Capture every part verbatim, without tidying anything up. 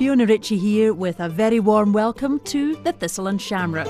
Fiona Ritchie here with a very warm welcome to the Thistle and Shamrock.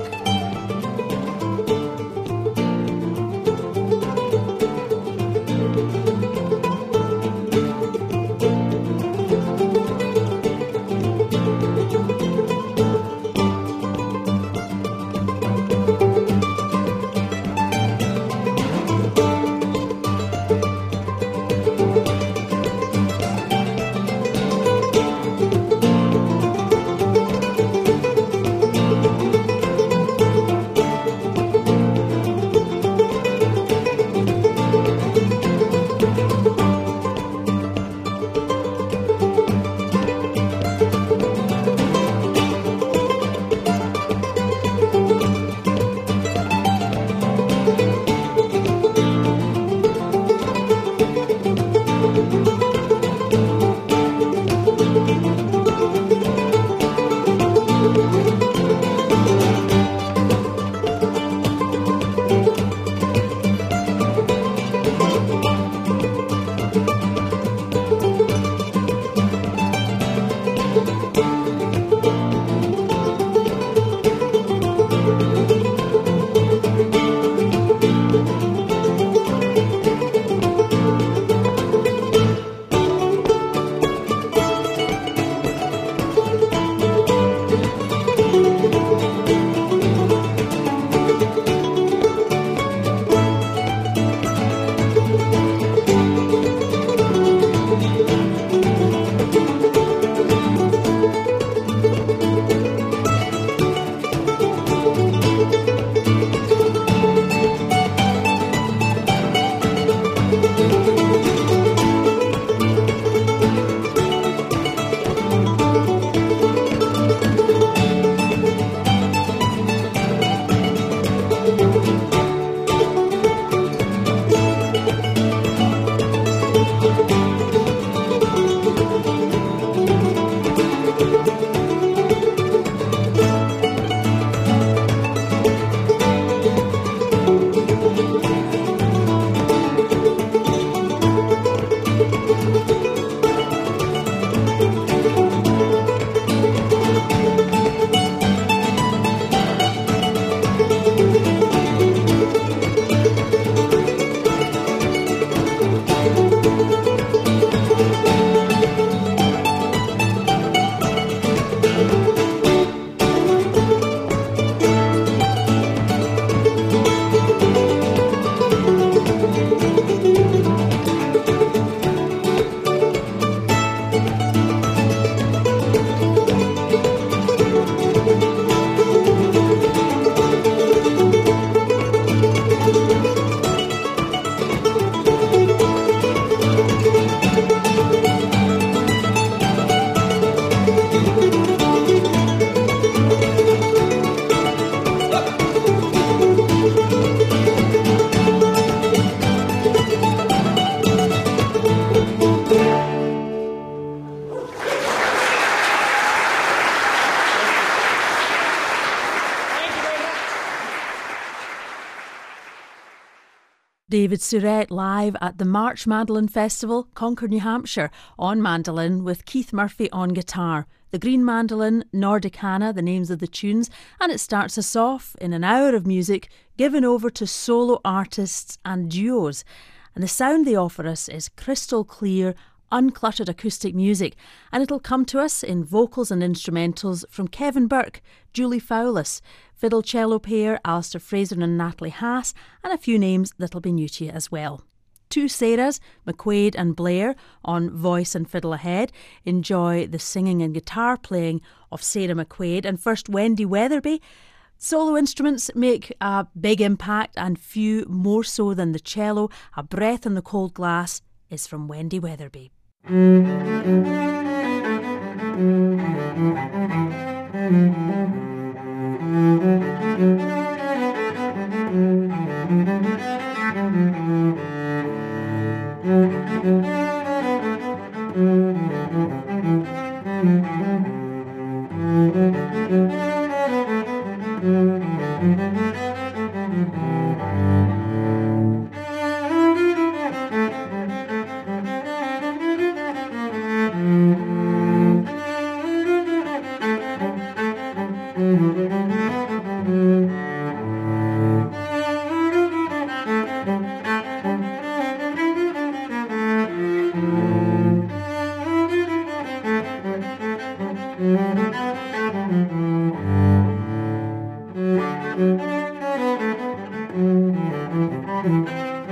David Surrett live at the March Mandolin Festival, Concord, New Hampshire, on mandolin with Keith Murphy on guitar. The Green Mandolin, Nordicana, the names of the tunes, and it starts us off in an hour of music given over to solo artists and duos. And the sound they offer us is crystal clear, uncluttered acoustic music, and it'll come to us in vocals and instrumentals from Kevin Burke, Julie Fowlis, fiddle cello pair Alistair Fraser and Natalie Haas, and a few names that'll be new to you as well. Two Sarahs, McQuaid and Blair, on voice and fiddle ahead. Enjoy the singing and guitar playing of Sarah McQuaid, and first Wendy Weatherby. Solo instruments make a big impact, and few more so than the cello. A Breath in the Cold Glass is from Wendy Weatherby.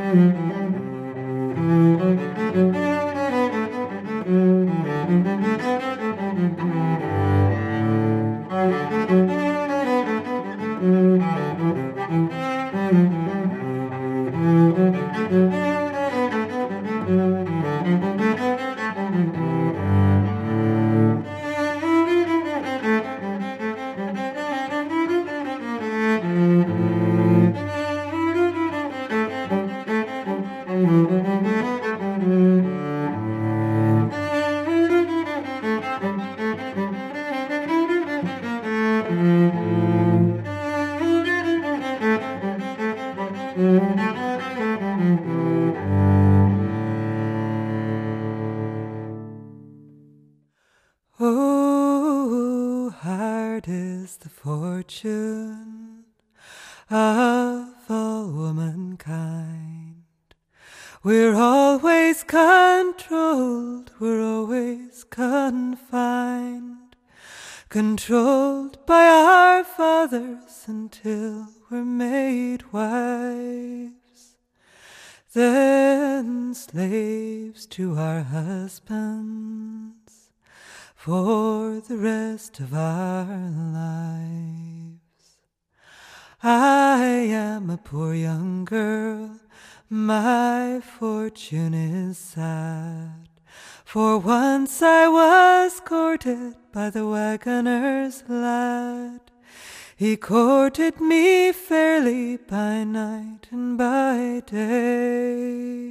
Oh, hard is the fortune of all womankind. We're always controlled, we're always confined, controlled by our fathers until we're made wives, then slaves to our husbands for the rest of our lives. I am a poor young girl, my fortune is sad, for once I was courted by the wagoner's lad. He courted me fairly by night and by day,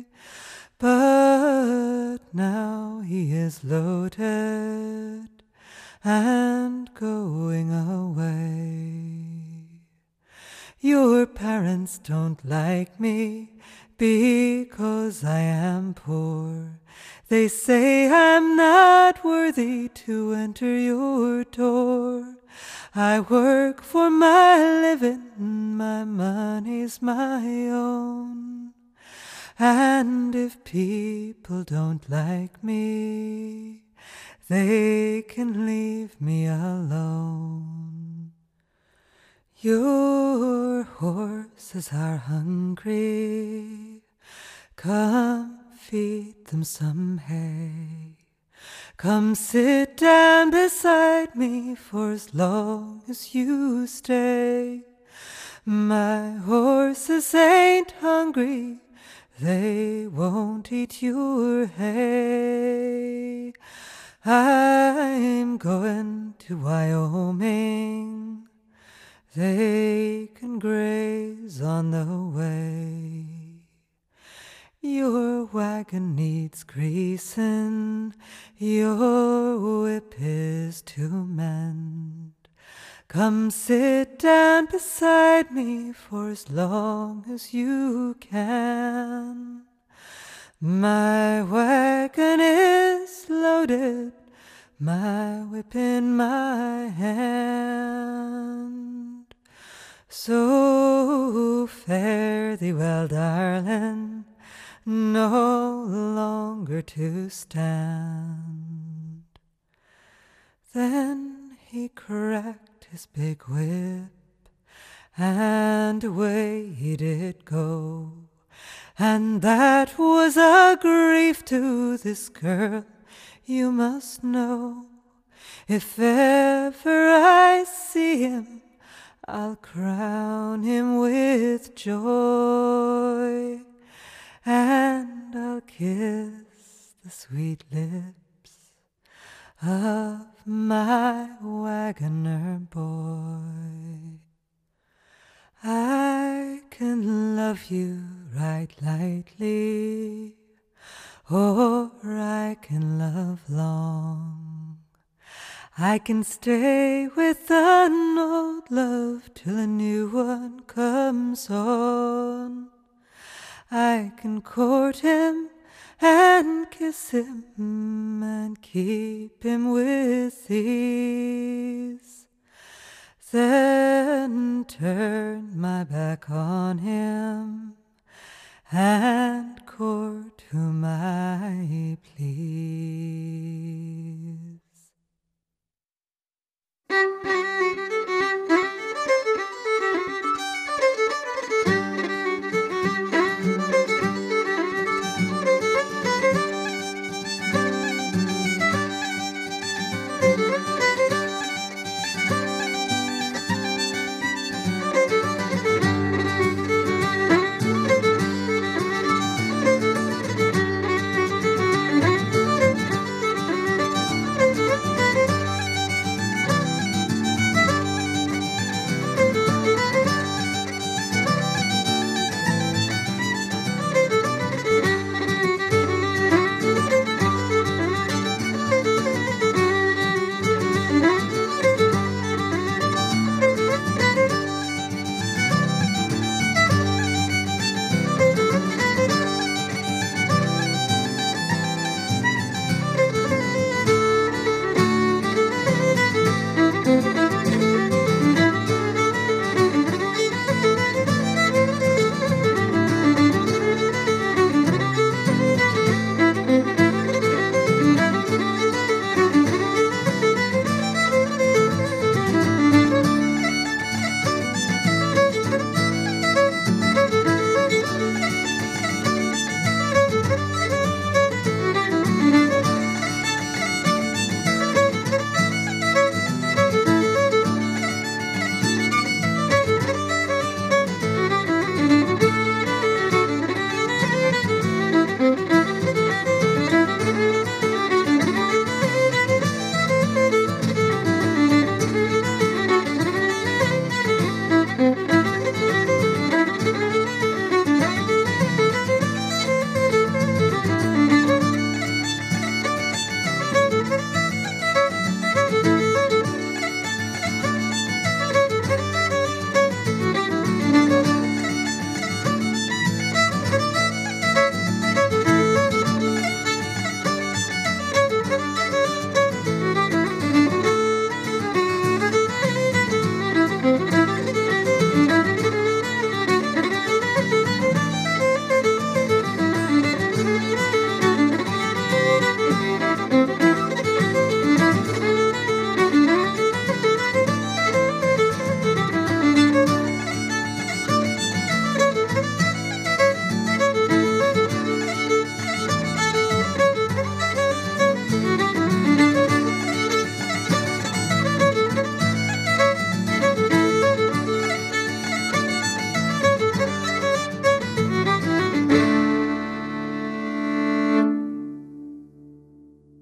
but now he is loaded and going away. Your parents don't like me because I am poor. They say I'm not worthy to enter your door. I work for my living, my money's my own. And if people don't like me, they can leave me alone. Your horses are hungry, come feed them some hay. Come sit down beside me for as long as you stay. My horses ain't hungry, they won't eat your hay. I'm going to Wyoming, they can graze on the way. Your wagon needs greasing, your whip is to mend. Come sit down beside me for as long as you can. My wagon is loaded, my whip in my hand. So fare thee well, darling, no longer to stand. Then he cracked his big whip, and away he did go. And that was a grief to this girl, you must know. If ever I see him, I'll crown him with joy, and I'll kiss the sweet lips of my wagoner boy. I can love you right lightly, or I can love long. I can stay with an old love till a new one comes on. I can court him and kiss him and keep him with ease, then turn my back on him and court whom I please.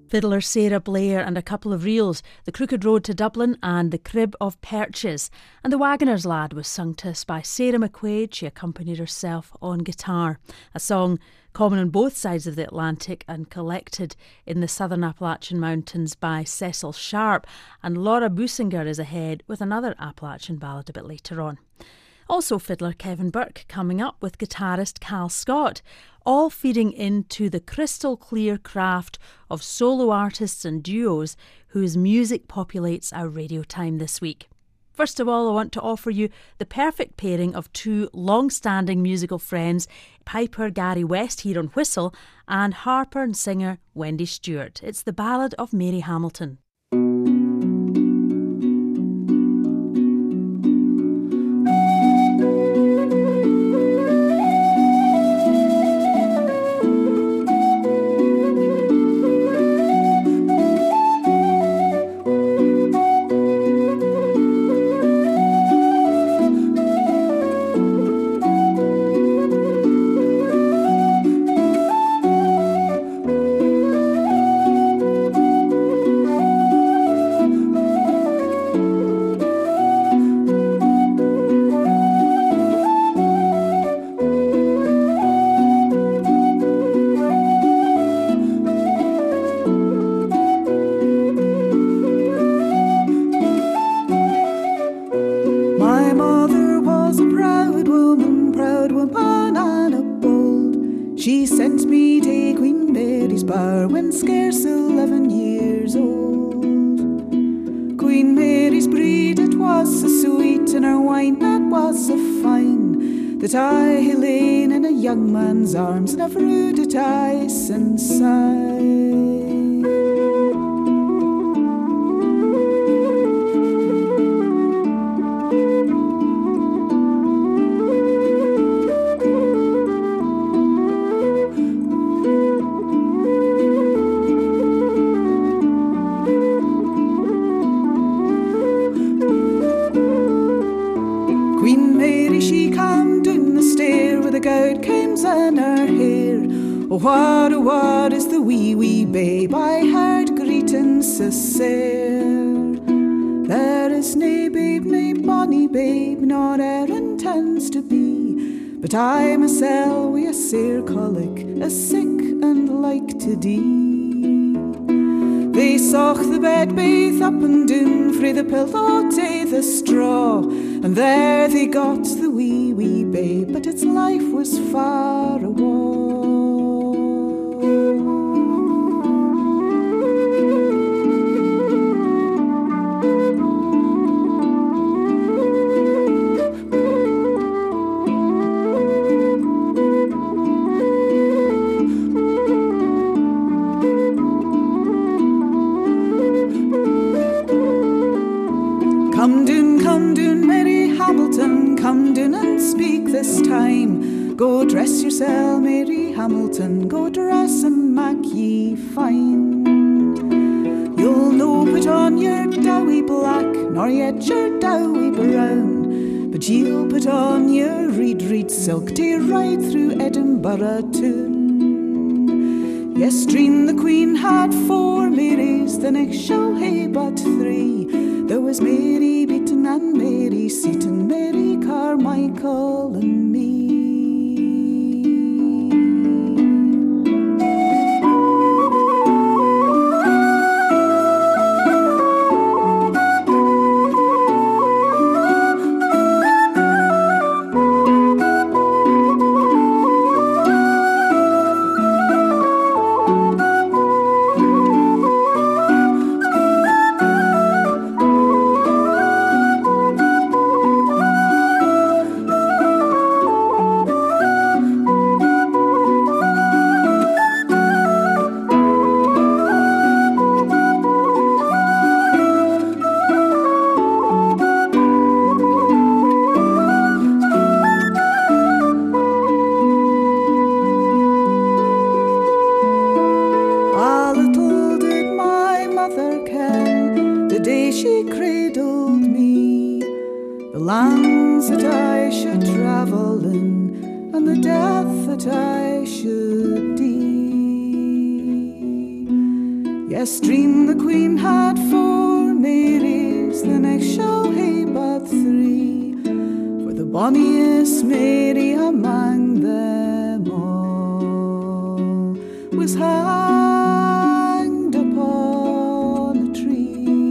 Fiddler Sarah Blair and a couple of reels, The Crooked Road to Dublin and The Crib of Perches. And The Wagoner's Lad was sung to us by Sarah McQuaid. She accompanied herself on guitar. A song common on both sides of the Atlantic and collected in the Southern Appalachian Mountains by Cecil Sharp. And Laura Businger is ahead with another Appalachian ballad a bit later on. Also fiddler Kevin Burke coming up with guitarist Cal Scott, all feeding into the crystal clear craft of solo artists and duos whose music populates our radio time this week. First of all, I want to offer you the perfect pairing of two long-standing musical friends, piper Gary West here on whistle and harper and singer Wendy Stewart. It's the ballad of Mary Hamilton. Arms and I've rooted ice and sigh. Queen Mary, she come down the stair with a goud cames in her hair. Oh, what, oh, what is the wee, wee babe I heard greeting so sair? There is nae babe, nae bonny babe, nor e'er intends to be, but I mysel wi' a sair colic, a sick and like to dee. They soch the bed baith up and down, frae the pillow to the straw, and there they got the wee, wee babe, but its life was far awa'. Come doon, come doon, Mary Hamilton, come doon and speak this time. Go dress yourself, Mary Hamilton, go dress and mak ye fine. You'll no put on your dowie black, nor yet your dowie brown, but you'll put on your reed reed silk to ride through Edinburgh town. Yestreen the Queen had four Marys, the next shall hae but three. There was Mary Beaton and Mary Seaton, Mary Carmichael and me. a stream the Queen had four Marys, the next show he but three, for the bonniest Mary among them all was hanged upon a tree.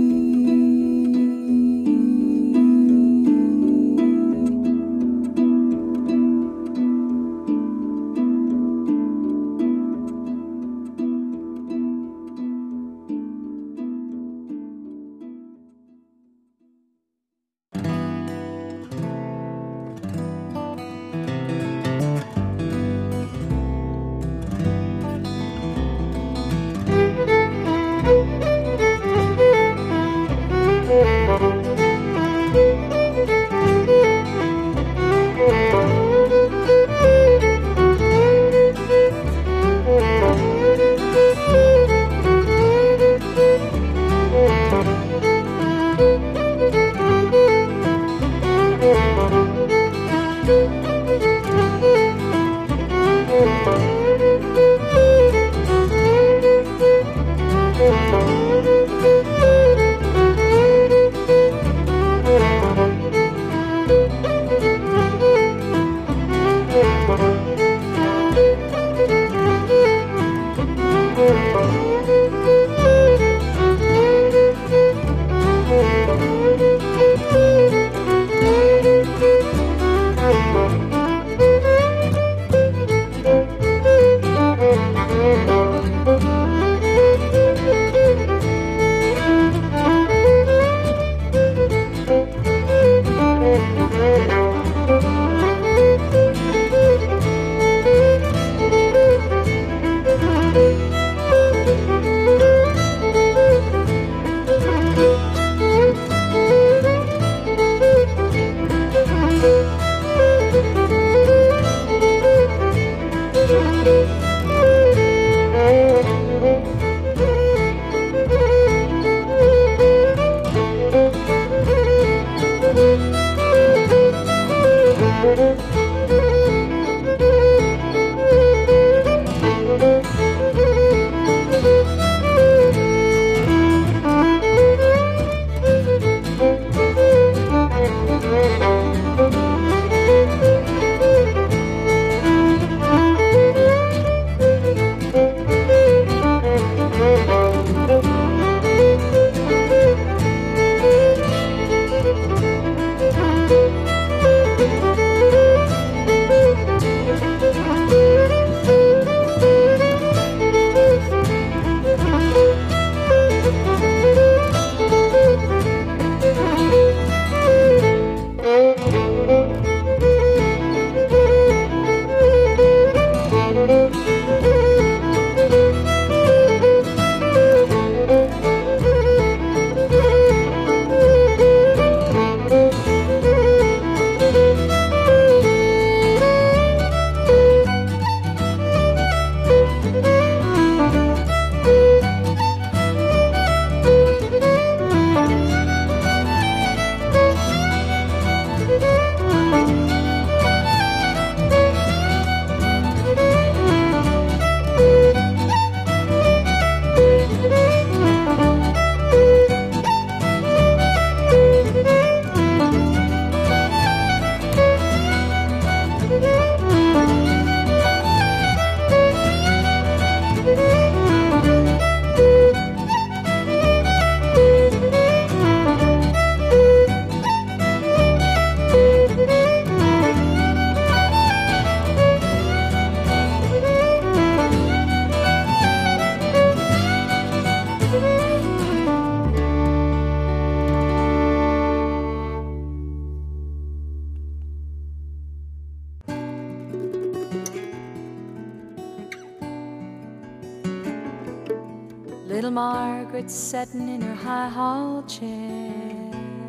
Little Margaret setting in her high hall chair,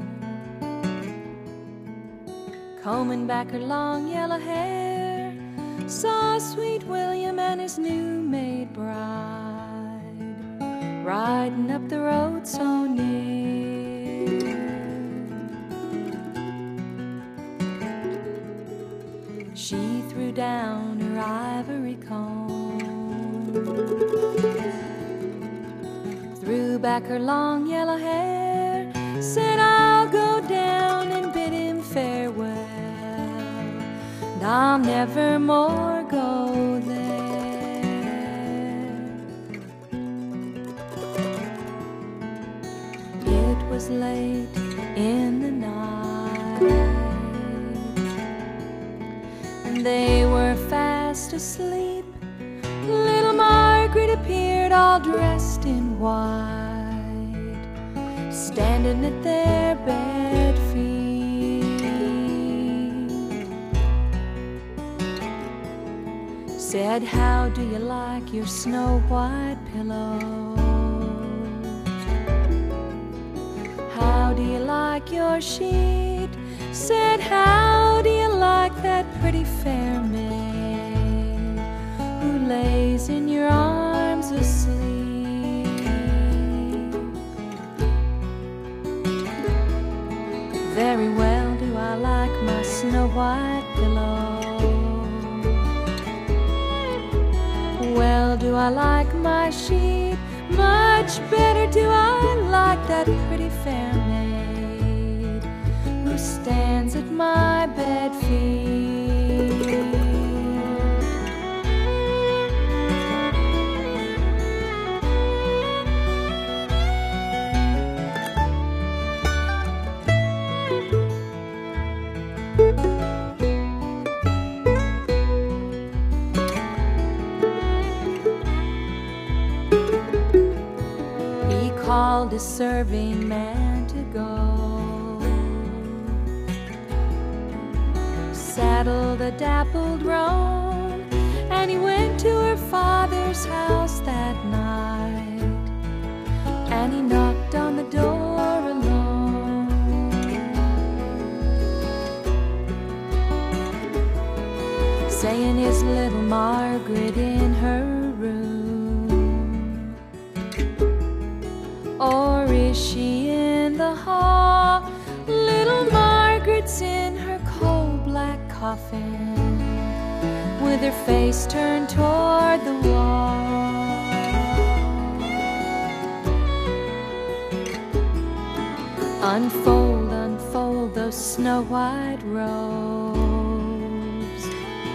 combing back her long yellow hair, saw sweet William and his new made bride riding up the road so near. She threw down her ivory comb, back her long yellow hair, said I'll go down and bid him farewell, and I'll never more go there. It was late in the night, and they were fast asleep. Little Margaret appeared all dressed in white, standing at their bed feet. Said, how do you like your snow white pillow? How do you like your sheet? Said, how do you like that pretty fair maid who lays in your arms asleep? Very well do I like my snow white pillow. Well do I like my sheet. Much better do I like that pretty fair maid who stands at my bed feet. Called a serving man to go, saddled a dappled roan, and he went to her father's house that night, and he knocked on the door alone. Saying, is little Margaret in her room, or is she in the hall? Little Margaret's in her coal black coffin, with her face turned toward the wall. Unfold, unfold those snow white robes,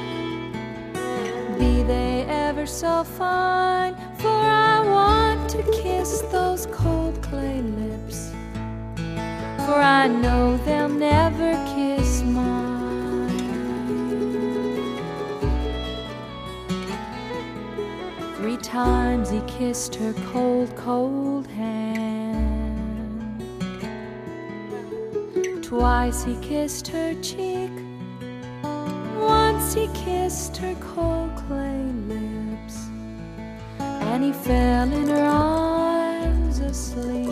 be they ever so fine, for I want to kiss those cold clay lips, for I know they'll never kiss mine. Three times he kissed her cold, cold hand. Twice he kissed her cheek. Once he kissed her cold clay lips, and he fell in her arms asleep.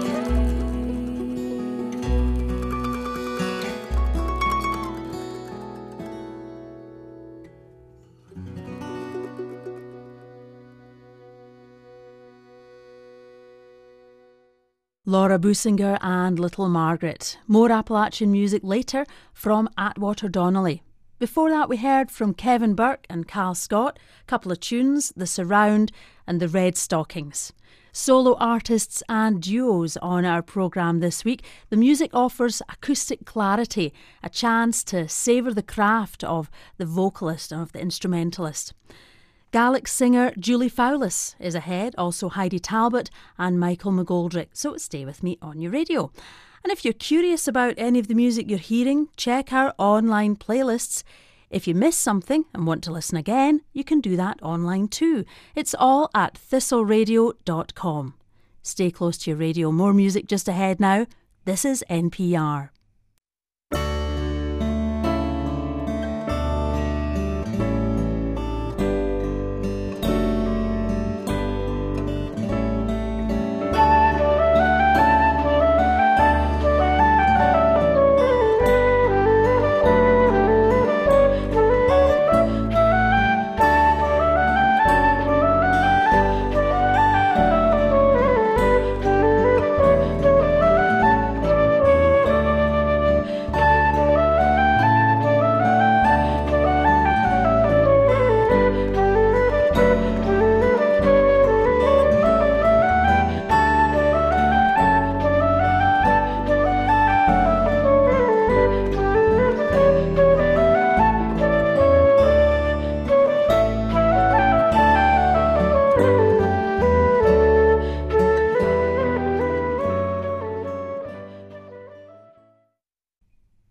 Laura Businger and Little Margaret. More Appalachian music later from Atwater Donnelly. Before that, we heard from Kevin Burke and Cal Scott, a couple of tunes, The Surround and The Red Stockings. Solo artists and duos on our programme this week. The music offers acoustic clarity, a chance to savour the craft of the vocalist and of the instrumentalist. Gaelic singer Julie Fowlis is ahead, also Heidi Talbot and Michael McGoldrick. So stay with me on your radio. And if you're curious about any of the music you're hearing, check our online playlists. If you miss something and want to listen again, you can do that online too. It's all at thistle radio dot com. Stay close to your radio. More music just ahead now. This is N P R.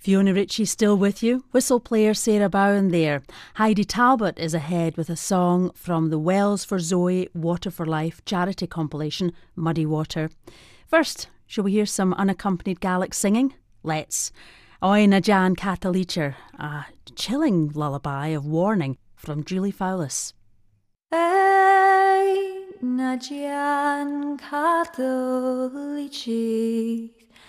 Fiona Ritchie still with you. Whistle player Sarah Bowen there. Heidi Talbot is ahead with a song from the Wells for Zoe Water for Life charity compilation, Muddy Water. First, shall we hear some unaccompanied Gaelic singing? Let's. Oi na Jan Catalicher, a chilling lullaby of warning from Julie Fowlis. Oi na Jan Catalicher,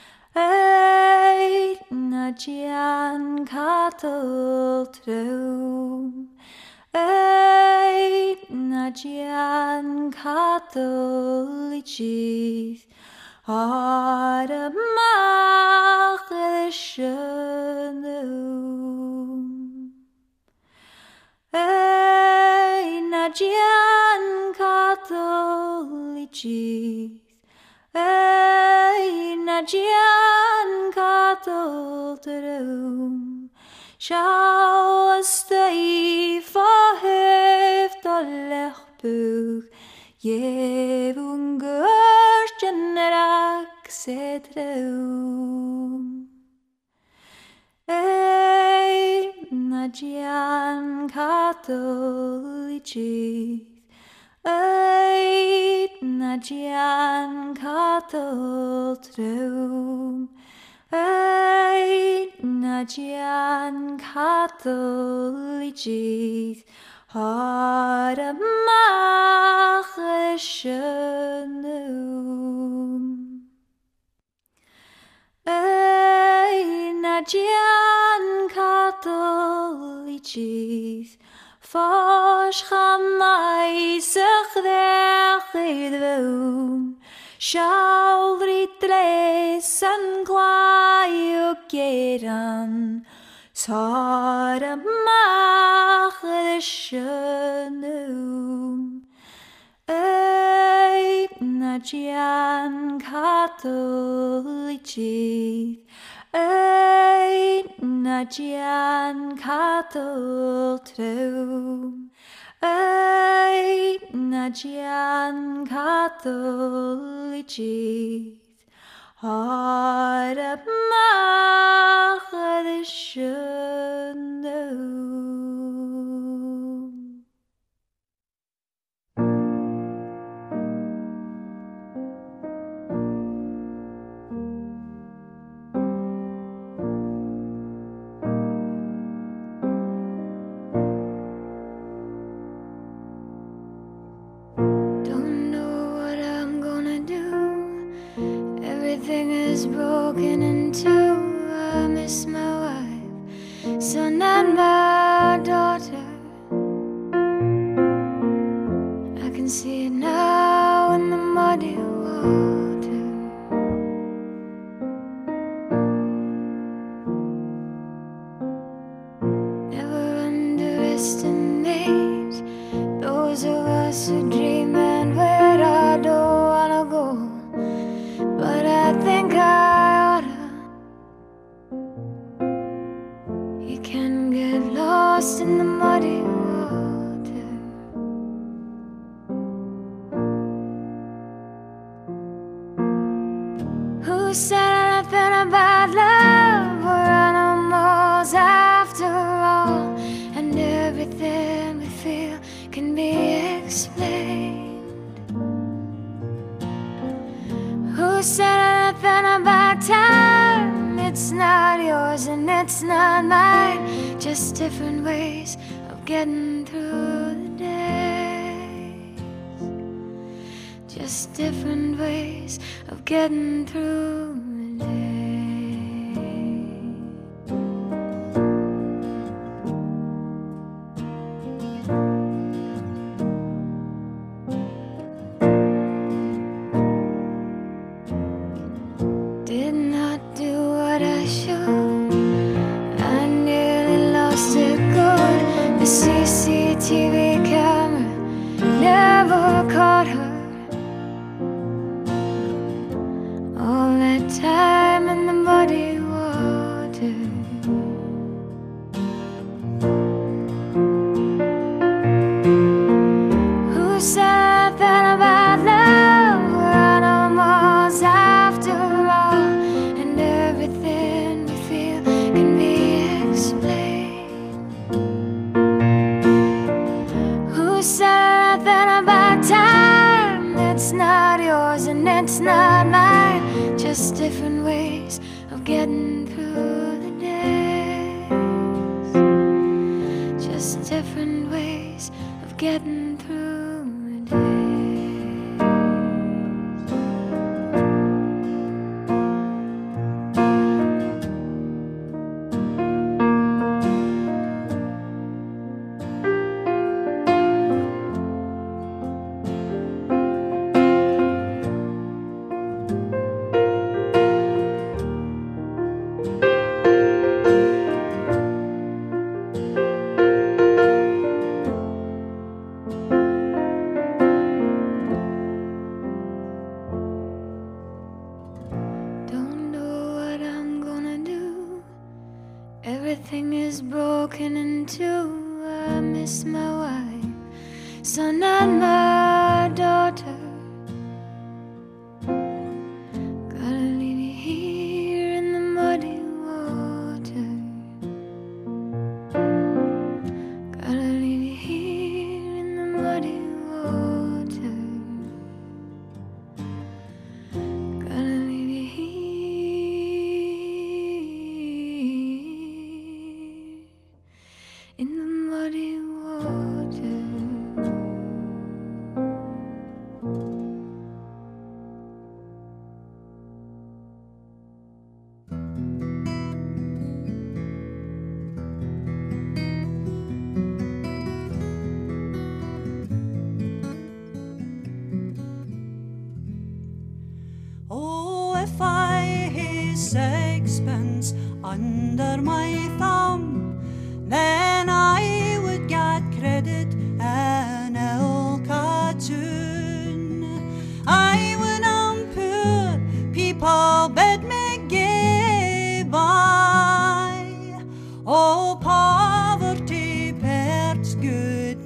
Eit na Jan Catal Trwm, Eit na Jan Catal Lychith, Ar y mach y sianwm. Eit na Jan Catal Lychith, Ey na Jan Catal Trwm, Shall stay for heft a lechbug, Jevun gyrstjen rak se trwm. Ey na Jan Catal Lychith, Eit na Jan Catal Trwm, Eit na Jan Catal Lychith, Ar y mach y sianwm. Eit na Jan Catal Lychith, Fos chamai sich rech idwm, Shawl ritles yn glai o geran, Sar y mach y sianwm. Eit na Jan Catal Lychith, Eit na Jan Catal Trwm, Eit na Jan Catal Lychith, Ar y mach y sianwm. Broken in two, I miss my wife, son and my daughter. I can see it now in the muddy water. Never underestimate those of us who dream and where I don't wanna go, but I think I lost in the muddy water. Who said anything about love? We're animals after all, and everything we feel can be explained. Who said anything about time? It's not yours and it's not mine, just different ways of getting through the days. Just different ways of getting through the days. Did not do what I should, I nearly lost it good. The C C T V camera never caught her. All that time in the it's not mine. Just different ways of getting through the days. Just different ways of getting through the days. Everything is broken in two. I miss my wife, son, and my daughter. Gotta leave you here in the muddy water. Gotta leave you here in the muddy water. Gotta leave you here in the muddy water. Oh, if I had sixpence under my thumb, then I would get credit in ilka tune. I wouldn't poor people bid me gae by. Oh, poverty perts good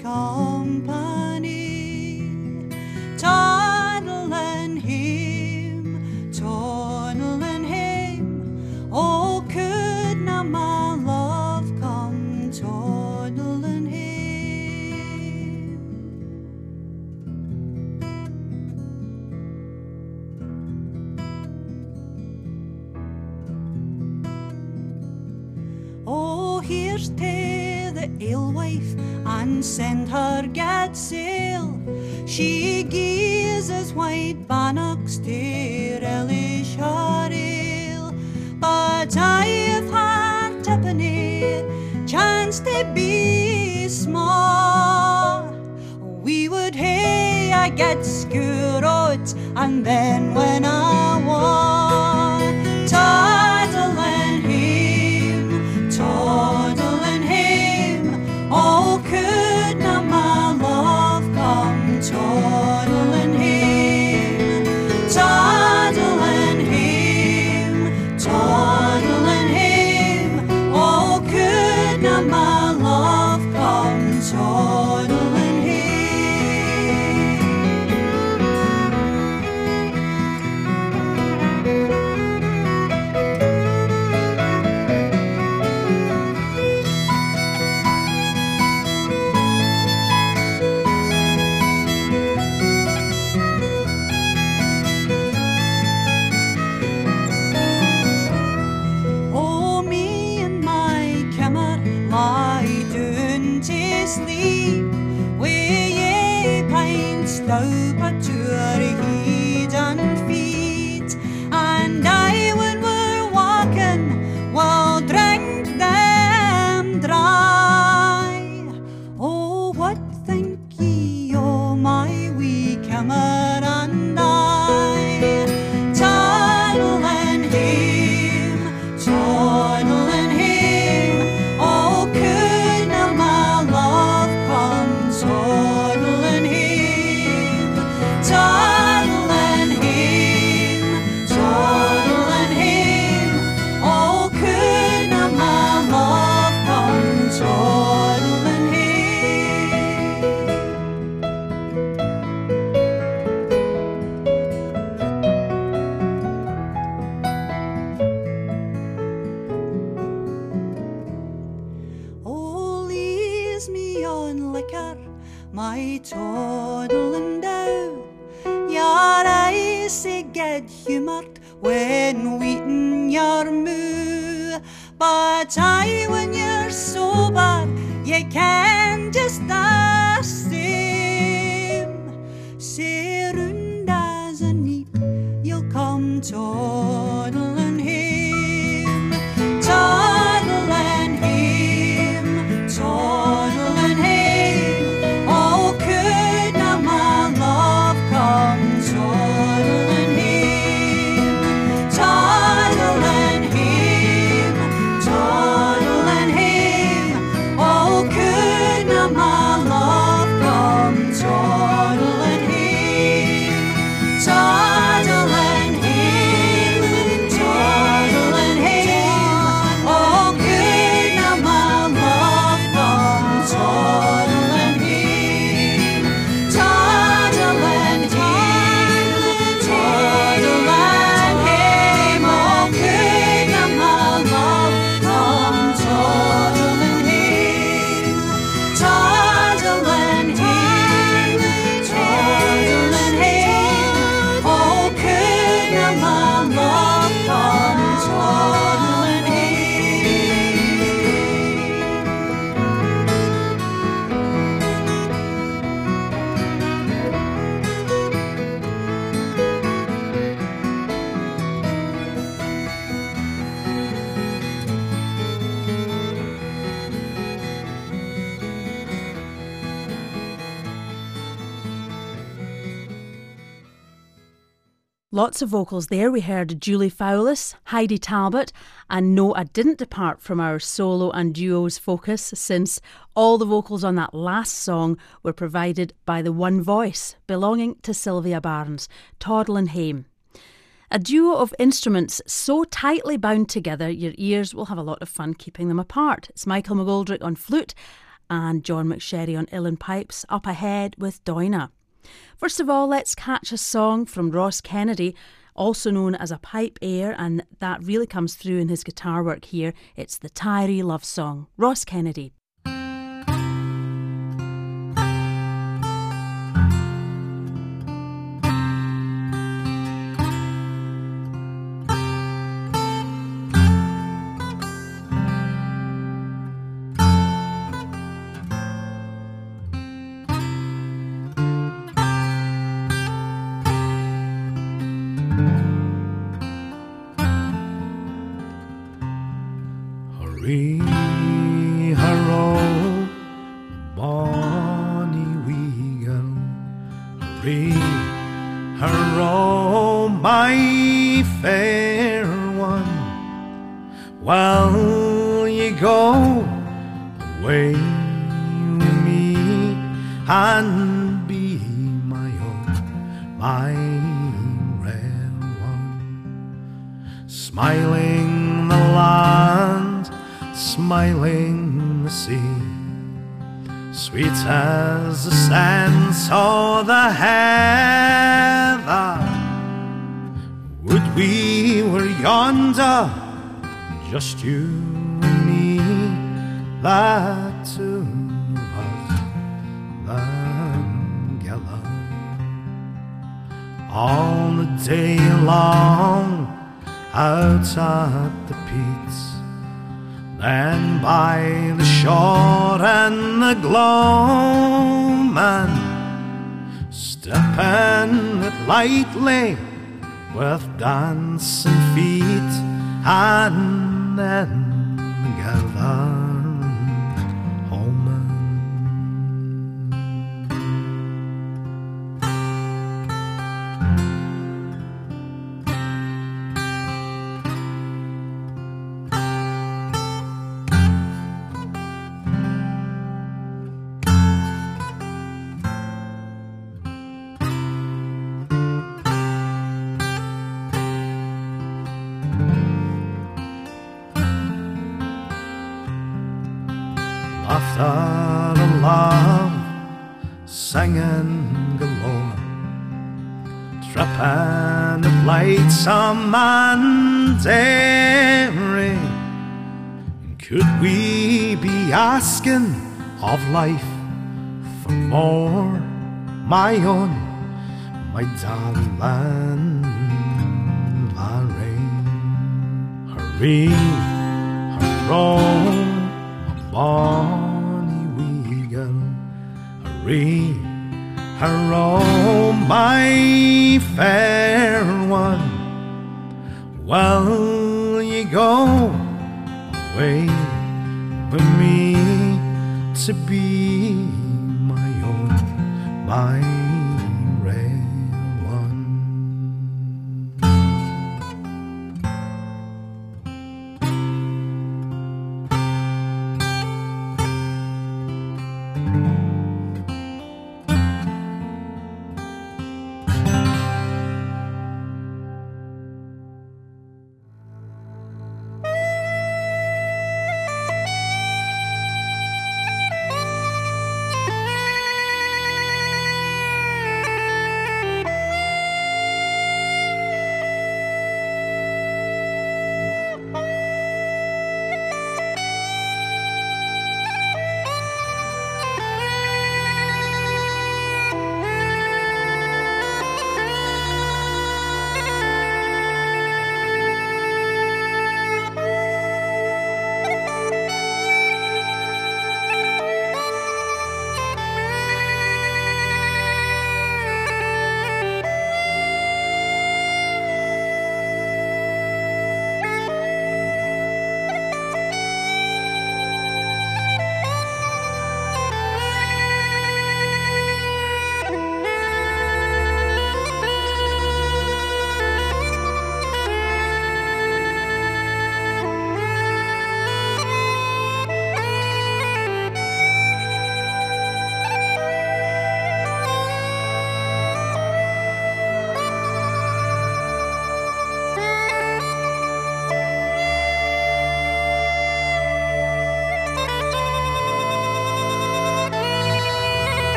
company. Toddling him, toddling him. Oh, could na my love come toddling him. Oh, here's to the alewife, and send her get sail. She gies us white bannocks to relish her ale. But I've had tippenny chance to be small. We would hey, I get skewer out, and then when I want toddling him, toddling him. Oh, could na my love come toddling him, toddling him, toddling him. Oh, could na my love come toddling him. Oh, me and my kimmer lie down to sleep. We ye pints down but to our head and feet. And I, when we're walking, will drink them dry. Oh, what think ye o' my wee kimmer and I? Toddling him, toddling him. Oh, could na my love come toddling him, toddling him, toddling him. Oh, could na my love come toddling him. Oh, lees me on liquor, my toddling dow. Your eyes sae good humoured when weetin' your moo. But aye, when you're sober, you can just the same. Say round as a neep, you'll come toddling hame, toddling hame, toddling hame. Oh, couldna my love come toddling hame, toddling hame, toddling hame. Oh, couldna my love come toddling hame, toddling hame, toddling hame. Oh, couldna my love come toddling hame, toddling hame, toddling hame. Oh, couldna my love come toddling hame, toddling hame, toddling hame. Oh, couldna my love come toddling hame. Lots of vocals there. We heard Julie Fowlis, Heidi Talbot, and no, I didn't depart from our solo and duos focus, since all the vocals on that last song were provided by the one voice belonging to Sylvia Barnes, Toddlin' Hame. A duo of instruments so tightly bound together, your ears will have a lot of fun keeping them apart. It's Michael McGoldrick on flute and John McSherry on uilleann pipes, up ahead with Doina. First of all, let's catch a song from Ross Kennedy, also known as a pipe air, and that really comes through in his guitar work here. It's the Tyree love song. Ross Kennedy. Hurry, hurrow, bonny wee girl. Hurry, hurrow, my fair one. While ye go away with me and be my own, my red one. Smiling the land, smiling the sea, sweet as the scents of the heather. Would we were yonder, just you and me, that two of us together. All the day long out at the peats, then by the shore and the gloam, and stepping it lightly with dancing feet, and then together home. After the love, singing galore, tripping the lightsome and airy. Could we be asking of life for more, my own, my darling Larry. Hurry, hurrah, my bonny wee girl. Hurry, hurrah, my fair one. Will ye go away with me to be my own, my rare one?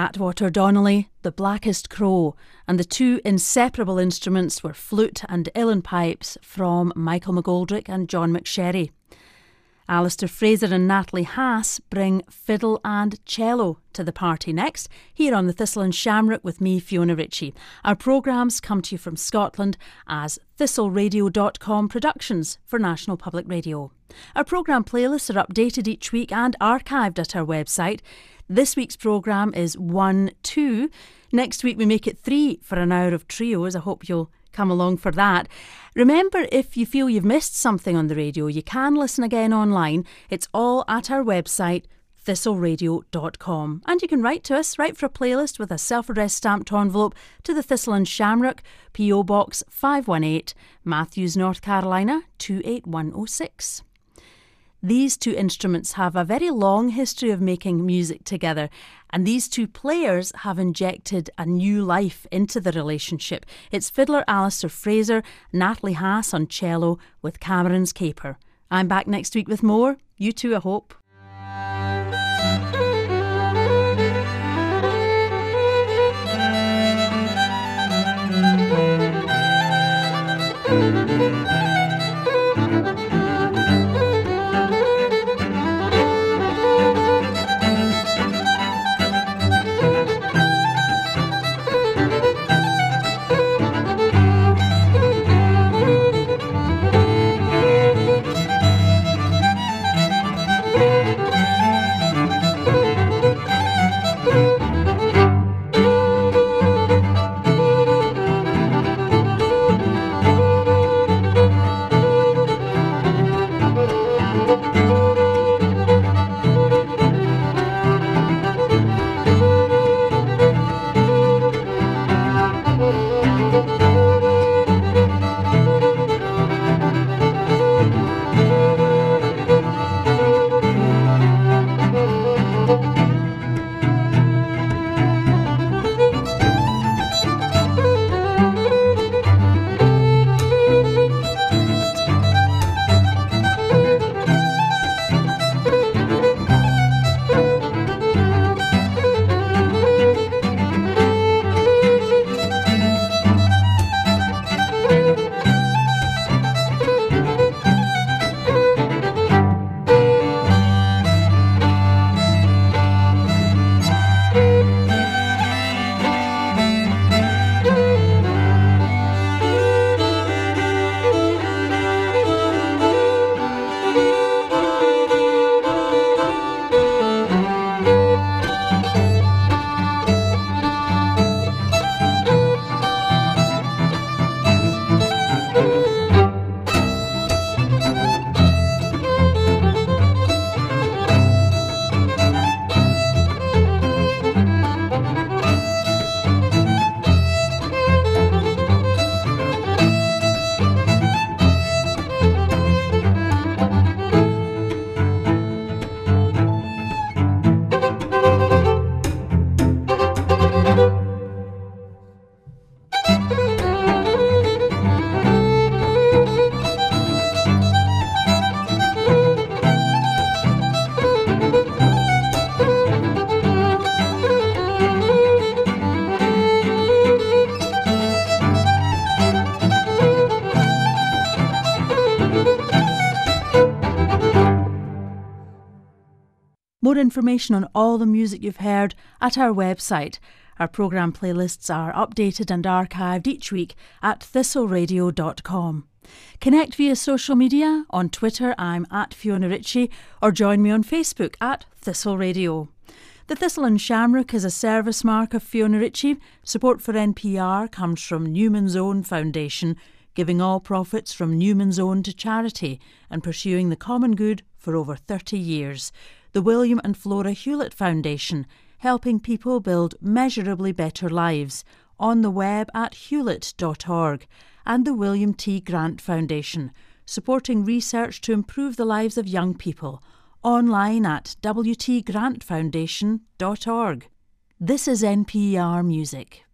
Atwater Donnelly, The Blackest Crow, and the two inseparable instruments were flute and uilleann pipes from Michael McGoldrick and John McSherry. Alistair Fraser and Natalie Haas bring fiddle and cello to the party next, here on the Thistle and Shamrock with me, Fiona Ritchie. Our programmes come to you from Scotland as thistle radio dot com productions for National Public Radio. Our programme playlists are updated each week and archived at our website. This week's programme is one two. Next week we make it three for an hour of trios. I hope you'll come along for that. Remember, if you feel you've missed something on the radio, you can listen again online. It's all at our website, thistle radio dot com. And you can write to us, write for a playlist with a self-addressed stamped envelope to the Thistle and Shamrock, P O Box five one eight, Matthews, North Carolina two eight one oh six. These two instruments have a very long history of making music together, and these two players have injected a new life into the relationship. It's fiddler Alistair Fraser, Natalie Haas on cello with Cameron's caper. I'm back next week with more. You too, I hope. More information on all the music you've heard at our website. Our programme playlists are updated and archived each week at thistle radio dot com. Connect via social media. On Twitter, I'm at Fiona Ritchie, or join me on Facebook at Thistle Radio. The Thistle and Shamrock is a service mark of Fiona Ritchie. Support for N P R comes from Newman's Own Foundation, giving all profits from Newman's Own to charity and pursuing the common good for over thirty years. The William and Flora Hewlett Foundation, helping people build measurably better lives, on the web at hewlett dot org, and the William T. Grant Foundation, supporting research to improve the lives of young people, online at w t grant foundation dot org. This is N P R Music.